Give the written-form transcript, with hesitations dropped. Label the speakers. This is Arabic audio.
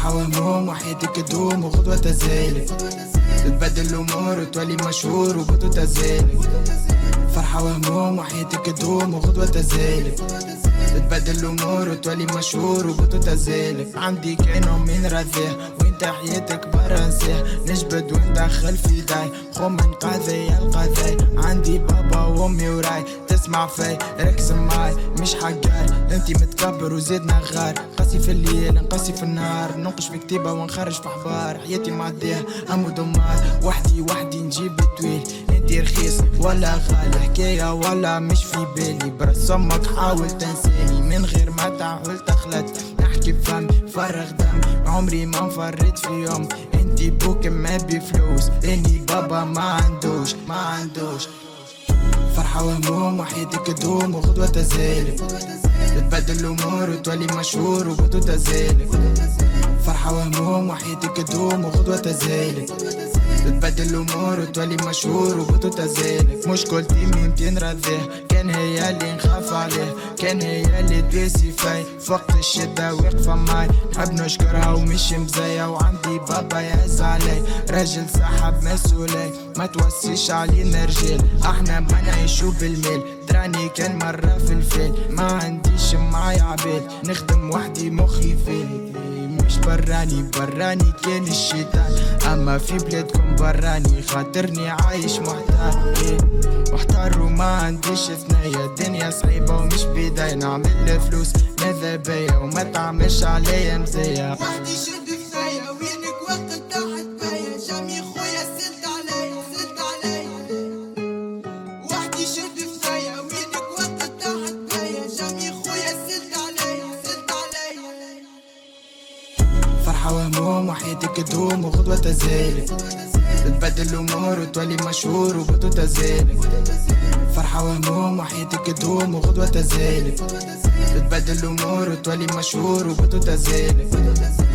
Speaker 1: فرحة وهموم وحياتك تدوم وغدوة تزالك، تتبدل الأمور وتولي مشهور وغدوة تزالك. فرحة وهموم وحياتك تدوم وغدوة تزالك، تتبدل الأمور وتولي مشهور وغدوة تزالك. عندي كانوا من رذاه وانت حياتك برنساه، نجبد وندخل في داي خو من قاذي القاذي. عندي بابا وامي وراي تسمع في ركز معاي مش حقاي، انتي متكبر وزيد نغار. قاسي في الليل نقاسي في النهار، ننقش في كتيبة ونخرج في حبار. حياتي معديها هم ودمار، وحدي نجيب التويل. انتي رخيص ولا غالي، حكاية ولا مش في بالي. برس امك حاول تنساني من غير ما تحاول تخلط. نحكي بفم فرغ دم، عمري ما انفرد في يوم. انتي بوك ما بفلوس، اني بابا ما عندوش. فرحة وهموم وحياتك تدوم وغدوة تزالك، تتبدل الأمور وتولي مشهور وغدوة تزالك. فرحة وهموم وحياتك تدوم وغدوة تزالك، تتبدل الأمور وتولي مشهور وغدوة تزالك. مشكلتي مين رذاه، كان هي اللي نخاف عليه، كان هي اللي تبيسي فاي فوقت الشدة واقفة معاي. نحب نشكرها ومش مزايا، وعندي بابا يعز علي. راجل سحب مسؤولي، ما توسيش علينا رجال، احنا ما نعيشو بالمال. دراني كان مرة في الفيل، ما عنديش معايا عباد، نخدم وحدي مخي فيل. مش براني كان الشيطان، اما في بلادكم براني خاطرني عايش محتار وما عنديش ثنايا. الدنيا صعيبة ومش بيداي نعمل فلوس ماذا بيا، وما تعملش عليا مزايا.
Speaker 2: وحدي شد فيا وينك وقت تحت بيا، جامي خويا سلت عليا وحدي شد فيا وينك وقت تحت بيا، جامي خويا سلت عليا
Speaker 1: فرحة وهموم وحياتك تدوم وغدوة تزالك، تتبدل الأمور وتولي مشهور وغدوة تزالك. فرحة وهموم وحياتك تدوم وغدوة تزالك، تتبدل الأمور وتولي مشهور وغدوة تزالك.